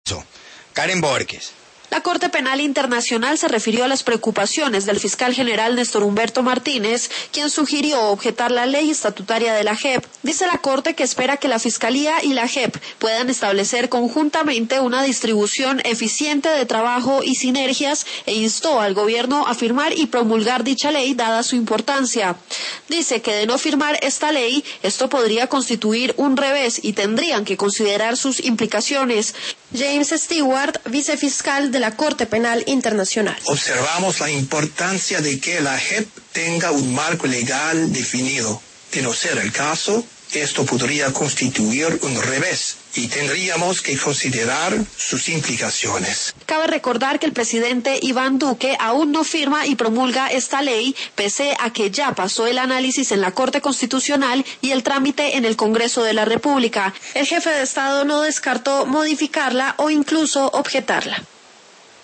Karen Borges. La Corte Penal Internacional se refirió a las preocupaciones del fiscal general Néstor Humberto Martínez, quien sugirió objetar la ley estatutaria de la JEP. Dice la Corte que espera que la Fiscalía y la JEP puedan establecer conjuntamente una distribución eficiente de trabajo y sinergias e instó al gobierno a firmar y promulgar dicha ley dada su importancia. Dice que de no firmar esta ley, esto podría constituir un revés y tendrían que considerar sus implicaciones. James Stewart, vicefiscal de la Corte Penal Internacional. Observamos la importancia de que la JEP tenga un marco legal definido. De no ser el caso, esto podría constituir un revés y tendríamos que considerar sus implicaciones. Cabe recordar que el presidente Iván Duque aún no firma y promulga esta ley, pese a que ya pasó el análisis en la Corte Constitucional y el trámite en el Congreso de la República. El jefe de Estado no descartó modificarla o incluso objetarla.